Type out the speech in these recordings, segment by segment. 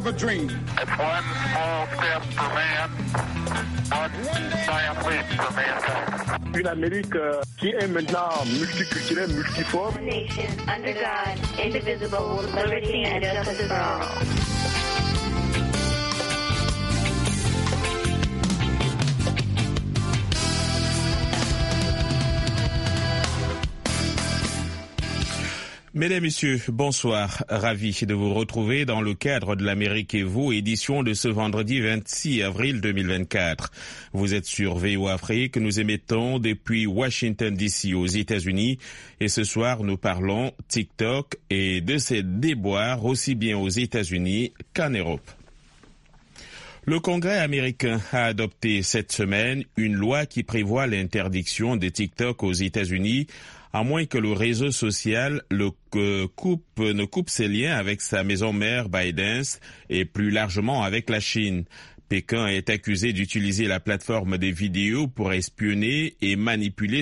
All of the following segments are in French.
have a dream. It's one small step for man, one giant leap for mankind. Une Amérique qui est maintenant multiculturelle, multiforme. Nation under God, indivisible, with liberty and justice for all. Mesdames, Messieurs, bonsoir. Ravi de vous retrouver dans le cadre de l'Amérique et vous, édition de ce vendredi 26 avril 2024. Vous êtes sur VOA Afrique, nous émettons depuis Washington DC aux États-Unis et ce soir nous parlons TikTok et de ses déboires aussi bien aux États-Unis qu'en Europe. Le Congrès américain a adopté cette semaine une loi qui prévoit l'interdiction de TikTok aux États-Unis à moins que le réseau social ne coupe ses liens avec sa maison mère ByteDance et plus largement avec la Chine. Pékin est accusé d'utiliser la plateforme des vidéos pour espionner et manipuler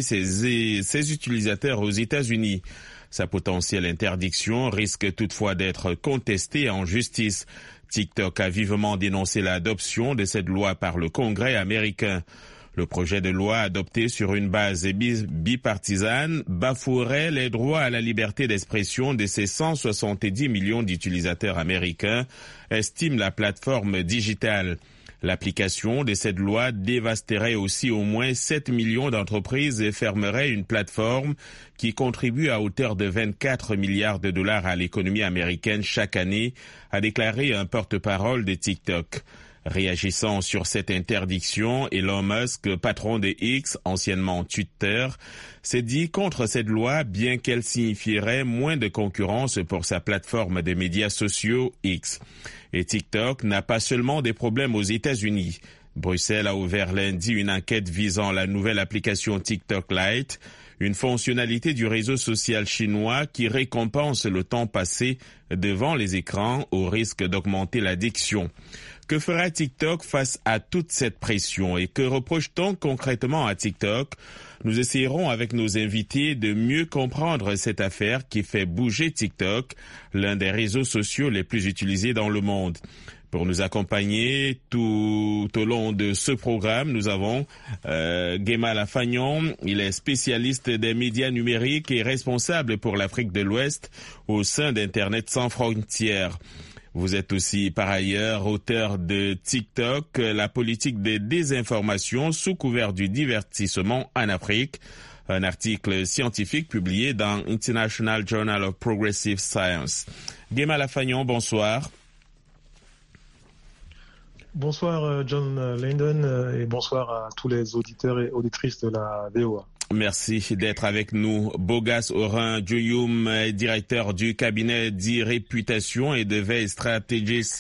ses utilisateurs aux États-Unis. Sa potentielle interdiction risque toutefois d'être contestée en justice. TikTok a vivement dénoncé l'adoption de cette loi par le Congrès américain. Le projet de loi adopté sur une base bipartisane bafouerait les droits à la liberté d'expression de ses 170 millions d'utilisateurs américains, estime la plateforme digitale. L'application de cette loi dévasterait aussi au moins 7 millions d'entreprises et fermerait une plateforme qui contribue à hauteur de 24 milliards de dollars à l'économie américaine chaque année, a déclaré un porte-parole de TikTok. Réagissant sur cette interdiction, Elon Musk, patron de X, anciennement Twitter, s'est dit contre cette loi bien qu'elle signifierait moins de concurrence pour sa plateforme de médias sociaux X. Et TikTok n'a pas seulement des problèmes aux États-Unis. Bruxelles a ouvert lundi une enquête visant la nouvelle application TikTok Lite, une fonctionnalité du réseau social chinois qui récompense le temps passé devant les écrans au risque d'augmenter l'addiction. Que fera TikTok face à toute cette pression et que reproche-t-on concrètement à TikTok? Nous essayerons avec nos invités de mieux comprendre cette affaire qui fait bouger TikTok, l'un des réseaux sociaux les plus utilisés dans le monde. Pour nous accompagner tout au long de ce programme, nous avons Guéma Lafagnon. Il est spécialiste des médias numériques et responsable pour l'Afrique de l'Ouest au sein d'Internet sans frontières. Vous êtes aussi par ailleurs auteur de TikTok, la politique des désinformations sous couvert du divertissement en Afrique, un article scientifique publié dans International Journal of Progressive Science. Guéma Lafagnon, bonsoir. Bonsoir John Landon et bonsoir à tous les auditeurs et auditrices de la VOA. Merci d'être avec nous. Bogas Orin Dioyoum, directeur du cabinet d'e-réputation et de veille stratégique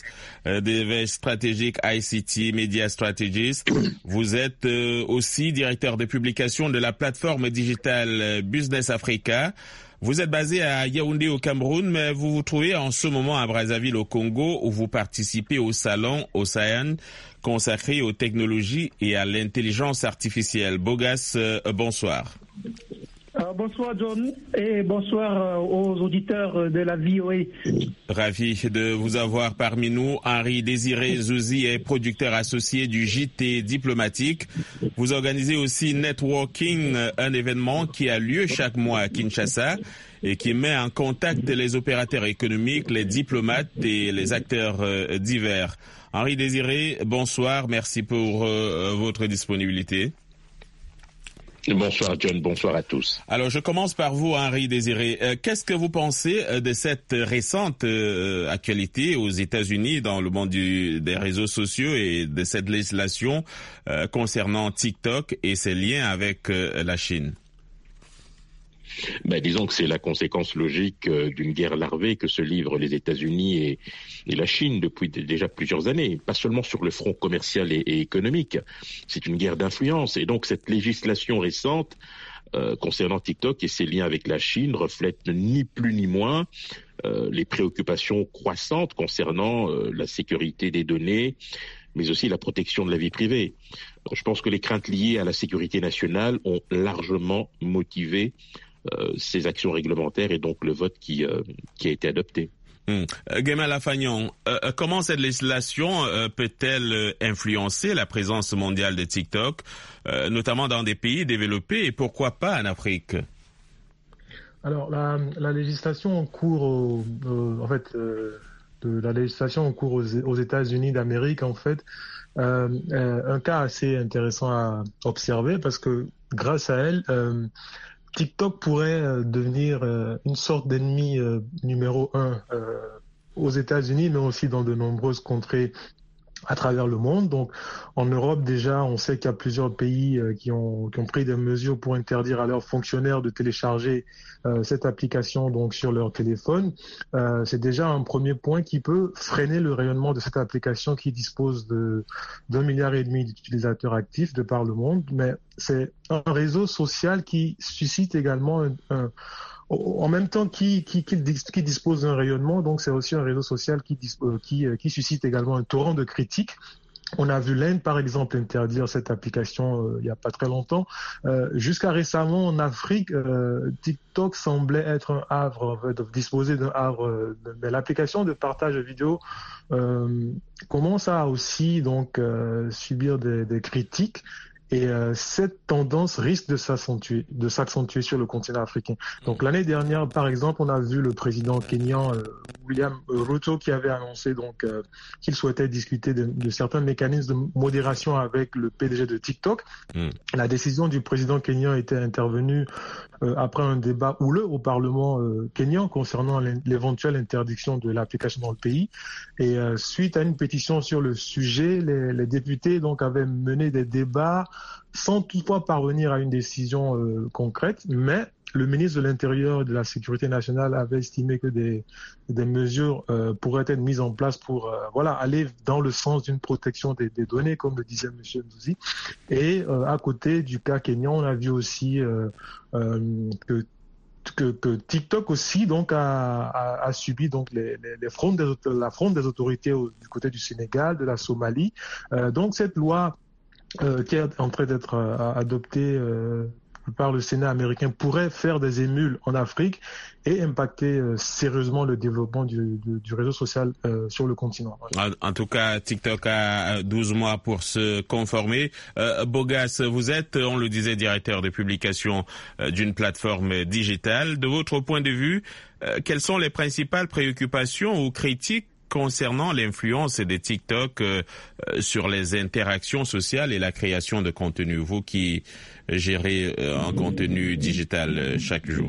ICT Media Strategies. Vous êtes aussi directeur de publication de la plateforme digitale Business Africa. Vous êtes basé à Yaoundé au Cameroun, mais vous vous trouvez en ce moment à Brazzaville au Congo où vous participez au salon Océan consacré aux technologies et à l'intelligence artificielle. Bogas, bonsoir. Bonsoir John et bonsoir aux auditeurs de la VOA. Ravi de vous avoir parmi nous. Henri Désiré Zouzi est producteur associé du JT diplomatique. Vous organisez aussi Networking, un événement qui a lieu chaque mois à Kinshasa et qui met en contact les opérateurs économiques, les diplomates et les acteurs divers. Henri Désiré, bonsoir, merci pour votre disponibilité. Bonsoir John, bonsoir à tous. Alors je commence par vous Henri Désiré. Qu'est-ce que vous pensez de cette récente actualité aux États-Unis dans le monde des réseaux sociaux et de cette législation concernant TikTok et ses liens avec la Chine? Disons que c'est la conséquence logique d'une guerre larvée que se livrent les États-Unis et la Chine depuis déjà plusieurs années, pas seulement sur le front commercial et économique. C'est une guerre d'influence et donc cette législation récente concernant TikTok et ses liens avec la Chine reflète ni plus ni moins les préoccupations croissantes concernant la sécurité des données, mais aussi la protection de la vie privée. Je pense que les craintes liées à la sécurité nationale ont largement motivé ces actions réglementaires et donc le vote qui a été adopté. Guéma Lafagnon, comment cette législation peut-elle influencer la présence mondiale de TikTok, notamment dans des pays développés et pourquoi pas en Afrique? Alors, la législation en cours, la législation en cours aux États-Unis d'Amérique, en fait, un cas assez intéressant à observer parce que grâce à elle, TikTok pourrait devenir une sorte d'ennemi numéro 1 aux États-Unis, mais aussi dans de nombreuses contrées à travers le monde. Donc, en Europe, déjà, on sait qu'il y a plusieurs pays qui ont pris des mesures pour interdire à leurs fonctionnaires de télécharger cette application donc sur leur téléphone. C'est déjà un premier point qui peut freiner le rayonnement de cette application qui dispose de 1,5 milliard d'utilisateurs actifs de par le monde. Mais c'est un réseau social qui suscite également en même temps qui dispose d'un rayonnement, donc c'est aussi un réseau social qui suscite également un torrent de critiques. On a vu l'Inde, par exemple, interdire cette application il n'y a pas très longtemps. Jusqu'à récemment, en Afrique, TikTok semblait être un havre, disposer d'un havre. Mais l'application de partage vidéo commence à aussi donc subir des critiques. Et cette tendance risque de s'accentuer sur le continent africain. Donc l'année dernière, par exemple, on a vu le président kényan William Ruto qui avait annoncé donc qu'il souhaitait discuter de certains mécanismes de modération avec le PDG de TikTok. La décision du président kényan était intervenue après un débat houleux au Parlement kényan concernant l'éventuelle interdiction de l'application dans le pays. Et suite à une pétition sur le sujet, les députés donc avaient mené des débats sans toutefois parvenir à une décision concrète, mais le ministre de l'Intérieur et de la Sécurité nationale avait estimé que des mesures pourraient être mises en place pour aller dans le sens d'une protection des données, comme le disait M. Ndouzi. Et à côté du cas kényan, on a vu aussi que TikTok aussi donc a subi donc la fronde des autorités du côté du Sénégal, de la Somalie. Donc cette loi qui est en train d'être adoptée par le Sénat américain pourrait faire des émules en Afrique et impacter sérieusement le développement du réseau social sur le continent. En tout cas, TikTok a 12 mois pour se conformer. Bogas, vous êtes, on le disait, directeur de publication d'une plateforme digitale. De votre point de vue, quelles sont les principales préoccupations ou critiques concernant l'influence de TikTok sur les interactions sociales et la création de contenu, vous qui gérez un contenu digital chaque jour?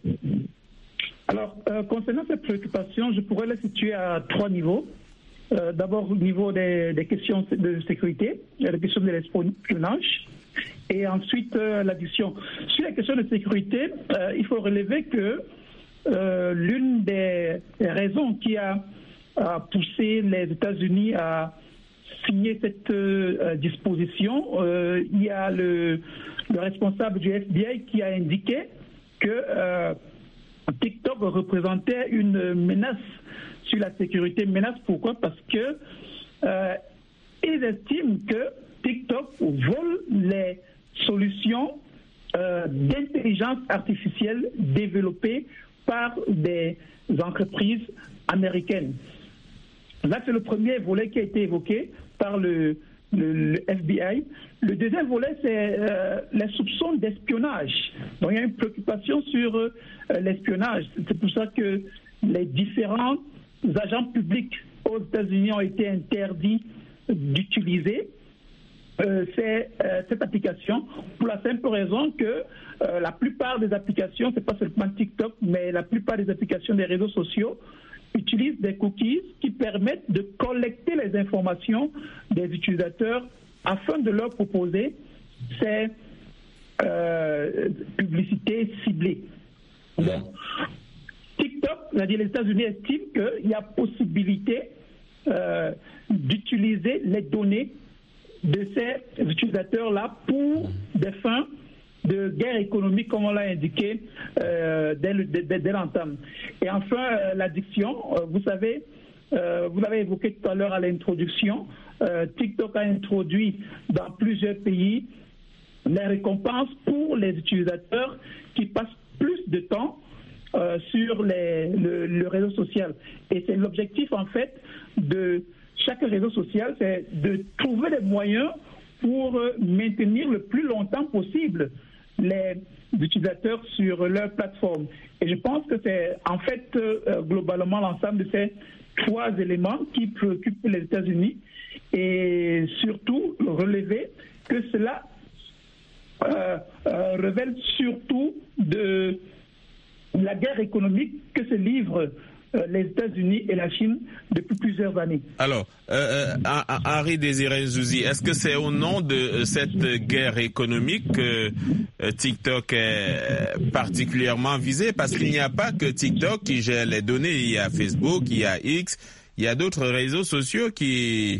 Alors, concernant ces préoccupations, je pourrais les situer à 3 niveaux. D'abord, au niveau des questions de sécurité, la question de l'espionnage, et ensuite l'addiction. Sur la question de sécurité, il faut relever que l'une des raisons qui a poussé les États-Unis à signer cette disposition, il y a le responsable du FBI qui a indiqué que TikTok représentait une menace sur la sécurité. Menace pourquoi? Parce que ils estiment que TikTok vole les solutions d'intelligence artificielle développées par des entreprises américaines. Là, c'est le premier volet qui a été évoqué par le FBI. Le deuxième volet, c'est les soupçons d'espionnage. Donc, il y a une préoccupation sur l'espionnage. C'est pour ça que les différents agents publics aux États-Unis ont été interdits d'utiliser cette application pour la simple raison que la plupart des applications, c'est pas seulement TikTok, mais la plupart des applications des réseaux sociaux utilisent des cookies qui permettent de collecter les informations des utilisateurs afin de leur proposer ces publicités ciblées. Donc, TikTok, c'est-à-dire les États-Unis estiment qu'il y a possibilité d'utiliser les données de ces utilisateurs-là pour des fins de guerre économique, comme on l'a indiqué dès l'entame. Et enfin, l'addiction. Vous savez, vous l'avez évoqué tout à l'heure à l'introduction, TikTok a introduit dans plusieurs pays les récompenses pour les utilisateurs qui passent plus de temps sur sur le réseau social. Et c'est l'objectif, en fait, de chaque réseau social, c'est de trouver des moyens pour maintenir le plus longtemps possible les utilisateurs sur leur plateforme. Et je pense que c'est en fait globalement l'ensemble de ces trois éléments qui préoccupent les États-Unis et surtout relever que cela révèle surtout de la guerre économique que se livrent les États-Unis et la Chine depuis plusieurs années. Alors, Henri Désiré Zouzi, est-ce que c'est au nom de cette guerre économique que TikTok est particulièrement visé? Parce qu'il n'y a pas que TikTok qui gère les données. Il y a Facebook, il y a X, il y a d'autres réseaux sociaux qui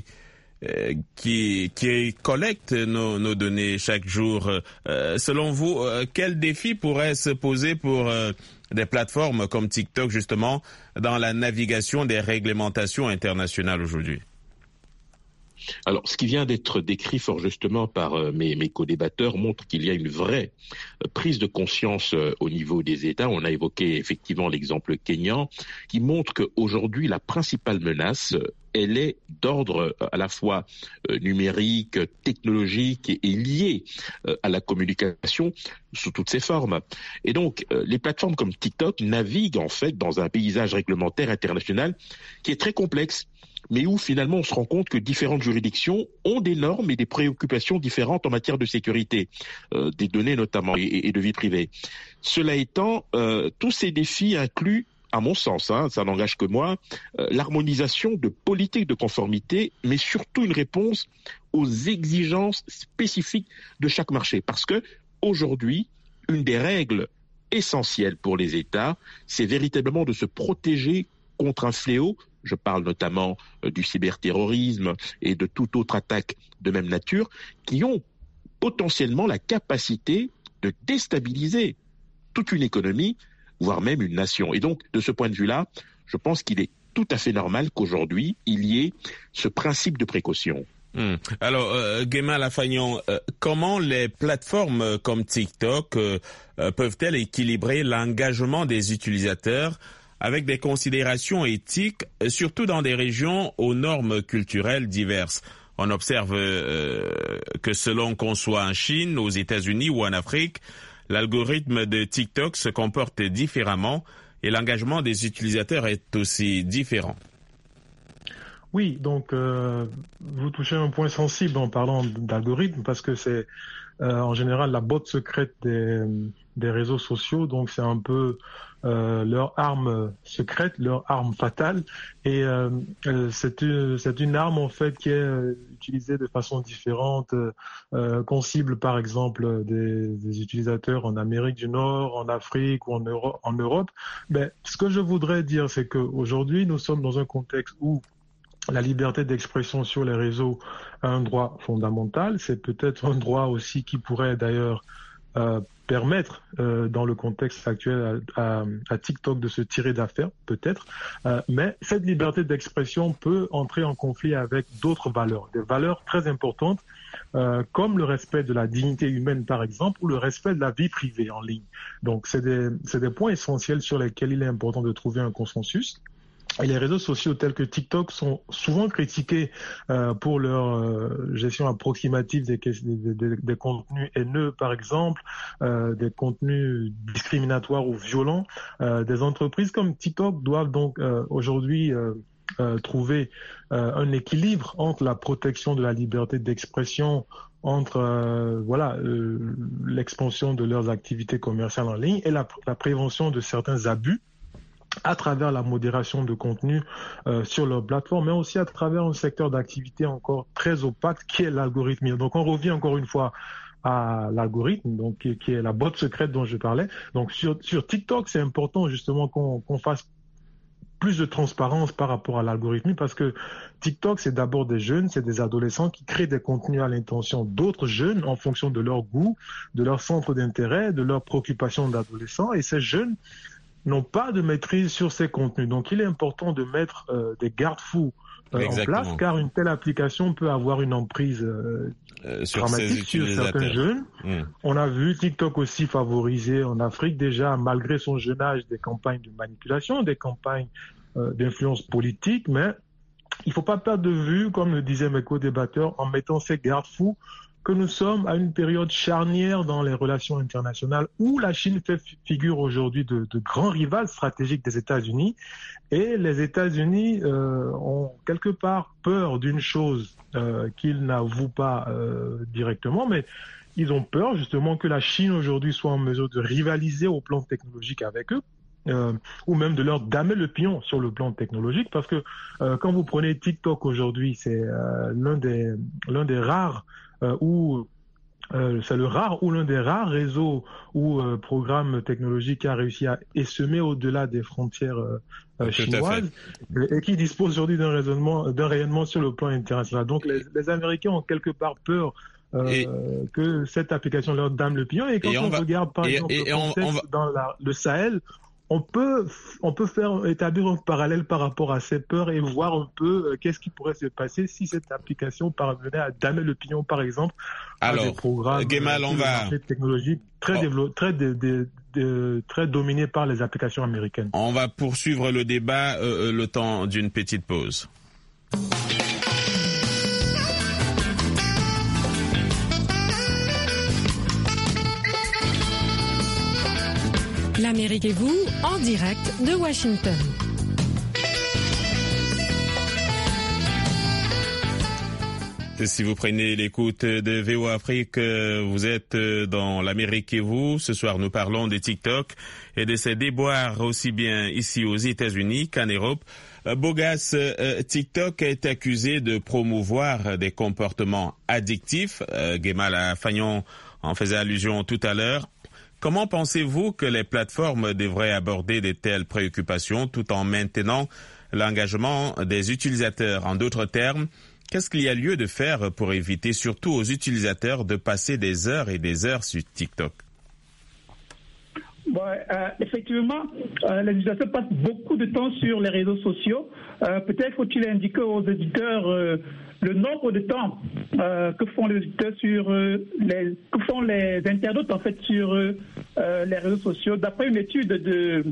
collectent nos données chaque jour. Selon vous, quel défi pourrait se poser pour des plateformes comme TikTok, justement, dans la navigation des réglementations internationales aujourd'hui? Alors, ce qui vient d'être décrit fort justement par mes co-débatteurs montre qu'il y a une vraie prise de conscience au niveau des États. On a évoqué effectivement l'exemple kényan qui montre qu'aujourd'hui, la principale menace, elle est d'ordre à la fois numérique, technologique et liée à la communication sous toutes ses formes. Et donc, les plateformes comme TikTok naviguent en fait dans un paysage réglementaire international qui est très complexe, mais où finalement on se rend compte que différentes juridictions ont des normes et des préoccupations différentes en matière de sécurité, des données notamment et de vie privée. Cela étant, tous ces défis incluent, à mon sens, ça n'engage que moi, l'harmonisation de politiques de conformité, mais surtout une réponse aux exigences spécifiques de chaque marché. Parce que aujourd'hui, une des règles essentielles pour les États, c'est véritablement de se protéger contre un fléau. Je parle notamment du cyberterrorisme et de toute autre attaque de même nature, qui ont potentiellement la capacité de déstabiliser toute une économie, voire même une nation. Et donc, de ce point de vue-là, je pense qu'il est tout à fait normal qu'aujourd'hui, il y ait ce principe de précaution. Alors, Guéma Lafagnon, comment les plateformes comme TikTok peuvent-elles équilibrer l'engagement des utilisateurs avec des considérations éthiques, surtout dans des régions aux normes culturelles diverses? On observe que selon qu'on soit en Chine, aux États-Unis ou en Afrique, l'algorithme de TikTok se comporte différemment et l'engagement des utilisateurs est aussi différent. Oui, donc vous touchez un point sensible en parlant d'algorithme parce que c'est en général la botte secrète des réseaux sociaux, donc c'est un peu leur arme secrète, leur arme fatale, et c'est une arme en fait qui est utilisée de façon différente, qu'on cible par exemple des utilisateurs en Amérique du Nord, en Afrique ou en Europe. Mais ce que je voudrais dire, c'est qu'aujourd'hui nous sommes dans un contexte où la liberté d'expression sur les réseaux est un droit fondamental. C'est peut-être un droit aussi qui pourrait d'ailleurs permettre, dans le contexte actuel, à TikTok de se tirer d'affaire, peut-être. Mais cette liberté d'expression peut entrer en conflit avec d'autres valeurs, des valeurs très importantes, comme le respect de la dignité humaine, par exemple, ou le respect de la vie privée en ligne. Donc, c'est des points essentiels sur lesquels il est important de trouver un consensus. Et les réseaux sociaux tels que TikTok sont souvent critiqués pour leur gestion approximative des contenus haineux, par exemple, des contenus discriminatoires ou violents. Des entreprises comme TikTok doivent donc aujourd'hui trouver un équilibre entre la protection de la liberté d'expression, entre l'expansion de leurs activités commerciales en ligne et la prévention de certains abus à travers la modération de contenu sur leur plateforme, mais aussi à travers un secteur d'activité encore très opaque qui est l'algorithme. Donc on revient encore une fois à l'algorithme, donc qui est la botte secrète dont je parlais. Donc sur TikTok, c'est important justement qu'on fasse plus de transparence par rapport à l'algorithme, parce que TikTok, c'est d'abord des jeunes, c'est des adolescents qui créent des contenus à l'intention d'autres jeunes en fonction de leur goût, de leur centre d'intérêt, de leurs préoccupations d'adolescents, et ces jeunes n'ont pas de maîtrise sur ces contenus. Donc, il est important de mettre des garde-fous en place, car une telle application peut avoir une emprise dramatique sur certains jeunes. On a vu TikTok aussi favoriser en Afrique déjà, malgré son jeune âge, des campagnes de manipulation, des campagnes d'influence politique, mais il ne faut pas perdre de vue, comme le disaient mes co-débatteurs, en mettant ces garde-fous, que nous sommes à une période charnière dans les relations internationales où la Chine fait figure aujourd'hui de grand rival stratégique des États-Unis, et les États-Unis ont quelque part peur d'une chose qu'ils n'avouent pas directement, mais ils ont peur justement que la Chine aujourd'hui soit en mesure de rivaliser au plan technologique avec eux, ou même de leur damer le pion sur le plan technologique, parce que quand vous prenez TikTok aujourd'hui, c'est l'un des rares c'est le rare ou l'un des rares réseaux ou programmes technologiques qui a réussi à essaimer au-delà des frontières chinoises et qui dispose aujourd'hui d'un rayonnement sur le plan international. Donc les Américains ont quelque part peur que cette application leur dame le pion, et quand on regarde par exemple le contexte dans le Sahel, on peut établir un parallèle par rapport à ces peurs et voir un peu qu'est-ce qui pourrait se passer si cette application parvenait à damer le pion, par exemple, à des programmes technologiques très dominés par les applications américaines. On va poursuivre le débat le temps d'une petite pause. L'Amérique et vous, en direct de Washington. Si vous prenez l'écoute de VOA Afrique, vous êtes dans l'Amérique et vous. Ce soir, nous parlons de TikTok et de ses déboires aussi bien ici aux États-Unis qu'en Europe. Bogas, TikTok est accusé de promouvoir des comportements addictifs. Guémal Fagnon en faisait allusion tout à l'heure. Comment pensez-vous que les plateformes devraient aborder de telles préoccupations tout en maintenant l'engagement des utilisateurs? En d'autres termes, qu'est-ce qu'il y a lieu de faire pour éviter surtout aux utilisateurs de passer des heures et des heures sur TikTok? Effectivement, les utilisateurs passent beaucoup de temps sur les réseaux sociaux. Peut-être faut-il indiquer aux auditeurs le nombre de temps que font les auditeurs que font les internautes en fait sur les réseaux sociaux. D'après une étude de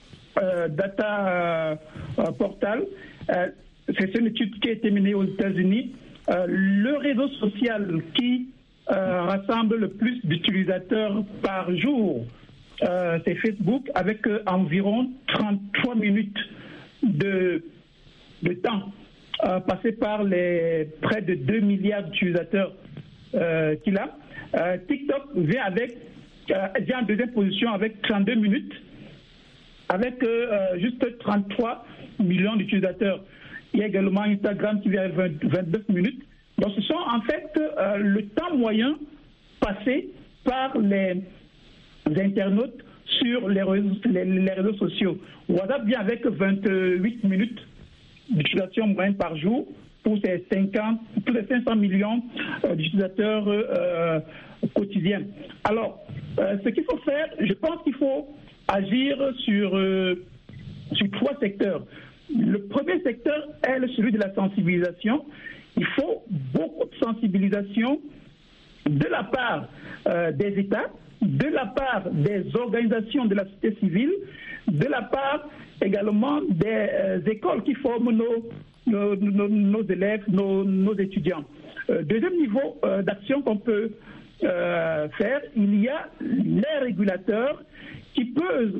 Data Portal, c'est une étude qui a été menée aux États-Unis. Le réseau social qui rassemble le plus d'utilisateurs par jour, c'est Facebook, avec environ 33 minutes de temps passé par les près de 2 milliards d'utilisateurs qu'il a. TikTok vient en deuxième position avec 32 minutes, avec juste 33 millions d'utilisateurs. Il y a également Instagram qui vient avec 29 minutes. Donc ce sont en fait le temps moyen passé par les internautes sur les réseaux sociaux. WhatsApp vient avec 28 minutes d'utilisation moyenne par jour pour ces 500 millions d'utilisateurs quotidiens. Alors, ce qu'il faut faire, je pense qu'il faut agir sur 3 secteurs. Le premier secteur est celui de la sensibilisation. Il faut beaucoup de sensibilisation de la part des États, de la part des organisations de la société civile, de la part également des écoles qui forment nos élèves, nos étudiants. Deuxième niveau d'action qu'on peut faire, il y a les régulateurs qui peuvent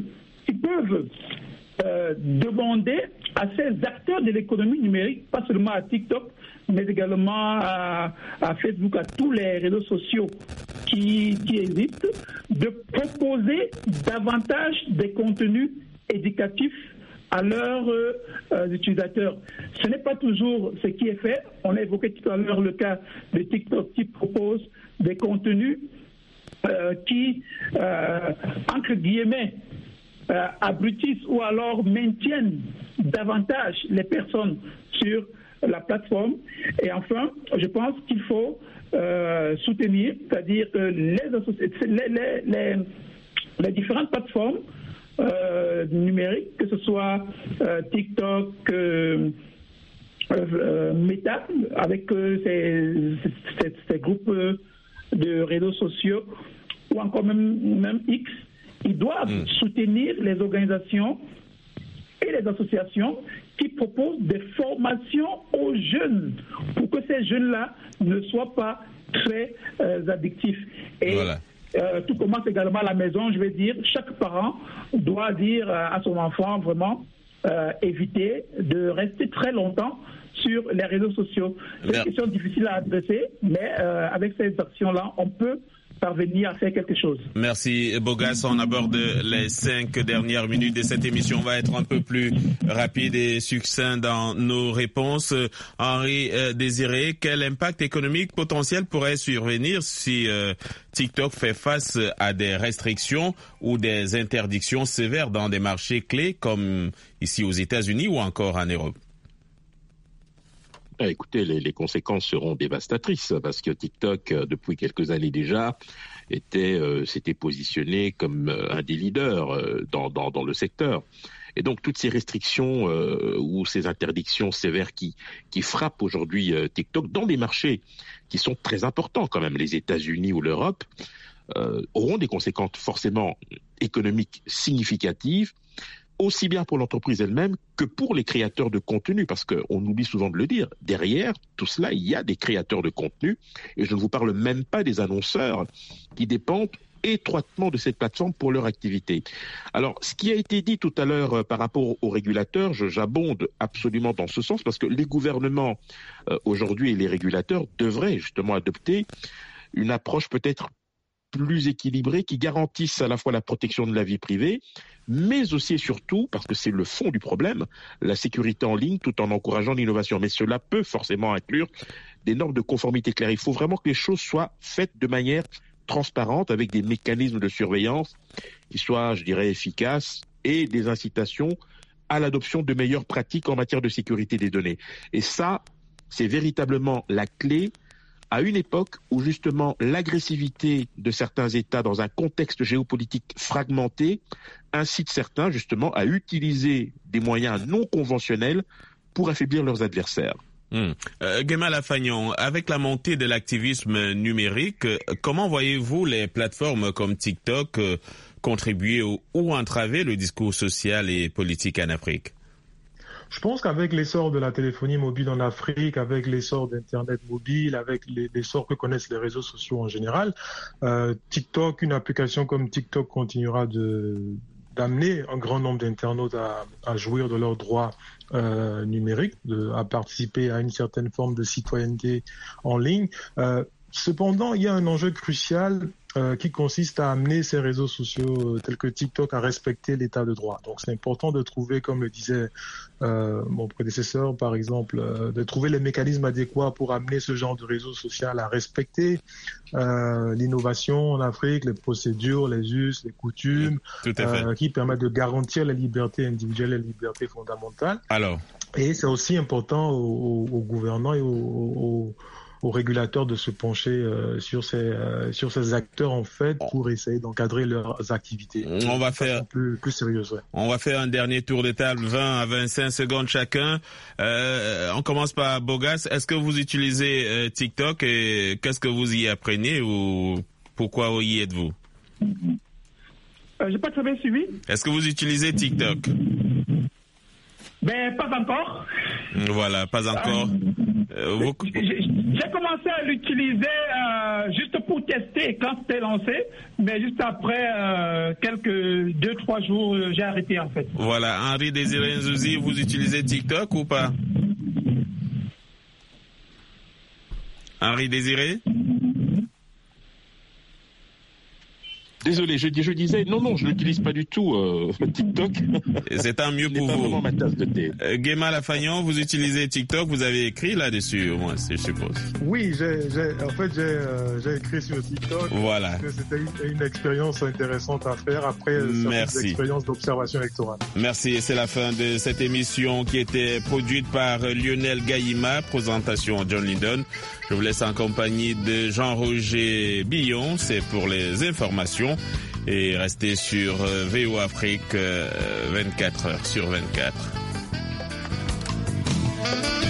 demander à ces acteurs de l'économie numérique, pas seulement à TikTok, mais également à Facebook, à tous les réseaux sociaux qui existent, de proposer davantage des contenus éducatifs à leurs utilisateurs. Ce n'est pas toujours ce qui est fait. On a évoqué tout à l'heure le cas de TikTok qui propose des contenus qui, entre guillemets, abrutissent ou alors maintiennent davantage les personnes sur la plateforme. Et enfin, je pense qu'il faut soutenir, c'est-à-dire que les différentes plateformes numériques, que ce soit TikTok, Meta, avec ces groupes de réseaux sociaux, ou encore même X, ils doivent soutenir les organisations et les associations qui proposent des formations aux jeunes pour que ces jeunes-là ne soient pas très addictifs. Et voilà. Tout commence également à la maison, je vais dire, chaque parent doit dire à son enfant vraiment éviter de rester très longtemps sur les réseaux sociaux. C'est une question difficile à adresser, mais avec ces actions-là, on peut parvenir à faire quelque chose. Merci Bogas, on aborde les 5 dernières minutes de cette émission. On va être un peu plus rapide et succinct dans nos réponses. Henri Désiré, quel impact économique potentiel pourrait survenir si TikTok fait face à des restrictions ou des interdictions sévères dans des marchés clés comme ici aux États-Unis ou encore en Europe? Écoutez, les conséquences seront dévastatrices parce que TikTok, depuis quelques années déjà, s'était positionné comme un des leaders dans le secteur. Et donc toutes ces restrictions ou ces interdictions sévères qui frappent aujourd'hui TikTok dans des marchés qui sont très importants quand même, les États-Unis ou l'Europe, auront des conséquences forcément économiques significatives, aussi bien pour l'entreprise elle-même que pour les créateurs de contenu, parce qu'on oublie souvent de le dire, derrière tout cela, il y a des créateurs de contenu, et je ne vous parle même pas des annonceurs qui dépendent étroitement de cette plateforme pour leur activité. Alors, ce qui a été dit tout à l'heure par rapport aux régulateurs, j'abonde absolument dans ce sens, parce que les gouvernements aujourd'hui et les régulateurs devraient justement adopter une approche peut-être plus équilibrée qui garantisse à la fois la protection de la vie privée, mais aussi et surtout, parce que c'est le fond du problème, la sécurité en ligne tout en encourageant l'innovation. Mais cela peut forcément inclure des normes de conformité claires. Il faut vraiment que les choses soient faites de manière transparente avec des mécanismes de surveillance qui soient, je dirais, efficaces et des incitations à l'adoption de meilleures pratiques en matière de sécurité des données. Et ça, c'est véritablement la clé à une époque où justement l'agressivité de certains États dans un contexte géopolitique fragmenté incite certains justement à utiliser des moyens non conventionnels pour affaiblir leurs adversaires. Guéma Lafagnon, avec la montée de l'activisme numérique, comment voyez-vous les plateformes comme TikTok contribuer ou entraver le discours social et politique en Afrique? Je pense qu'avec l'essor de la téléphonie mobile en Afrique, avec l'essor d'Internet mobile, avec l'essor que connaissent les réseaux sociaux en général, TikTok, une application comme TikTok continuera d'amener un grand nombre d'internautes à jouir de leurs droits numériques, à participer à une certaine forme de citoyenneté en ligne. Cependant, il y a un enjeu crucial qui consiste à amener ces réseaux sociaux tels que TikTok à respecter l'état de droit. Donc c'est important de trouver, comme le disait mon prédécesseur par exemple, de trouver les mécanismes adéquats pour amener ce genre de réseau social à respecter l'innovation en Afrique, les procédures, les us, les coutumes, qui permettent de garantir la liberté individuelle et la liberté fondamentale. Et c'est aussi important aux gouvernants et aux régulateurs de se pencher sur ces acteurs en fait pour essayer d'encadrer leurs activités. On va faire plus sérieuse. Ouais. On va faire un dernier tour de table, 20 à 25 secondes chacun. On commence par Bogas. Est-ce que vous utilisez TikTok et qu'est-ce que vous y apprenez ou pourquoi y êtes-vous? J'ai pas très bien suivi. Est-ce que vous utilisez TikTok? Ben pas encore. Voilà, pas encore. J'ai commencé à l'utiliser juste pour tester quand c'était lancé, mais juste après quelques 2-3 jours, j'ai arrêté en fait. Voilà, Henri Désiré Nzouzi, vous utilisez TikTok ou pas? Henri Désiré? Désolé, je disais, non, je n'utilise pas du tout TikTok. C'est tant mieux pour vous. C'est pas vraiment ma tasse de thé. Guéma Lafagnon, vous utilisez TikTok, vous avez écrit là-dessus, au moins, je suppose. Oui, j'ai écrit sur TikTok. Voilà. C'était une expérience intéressante à faire après cette expérience d'observation électorale. Merci, c'est la fin de cette émission qui était produite par Lionel Gaïma, présentation John Lydon. Je vous laisse en compagnie de Jean-Roger Billon, c'est pour les informations. Et restez sur VOA Afrique 24 heures sur 24.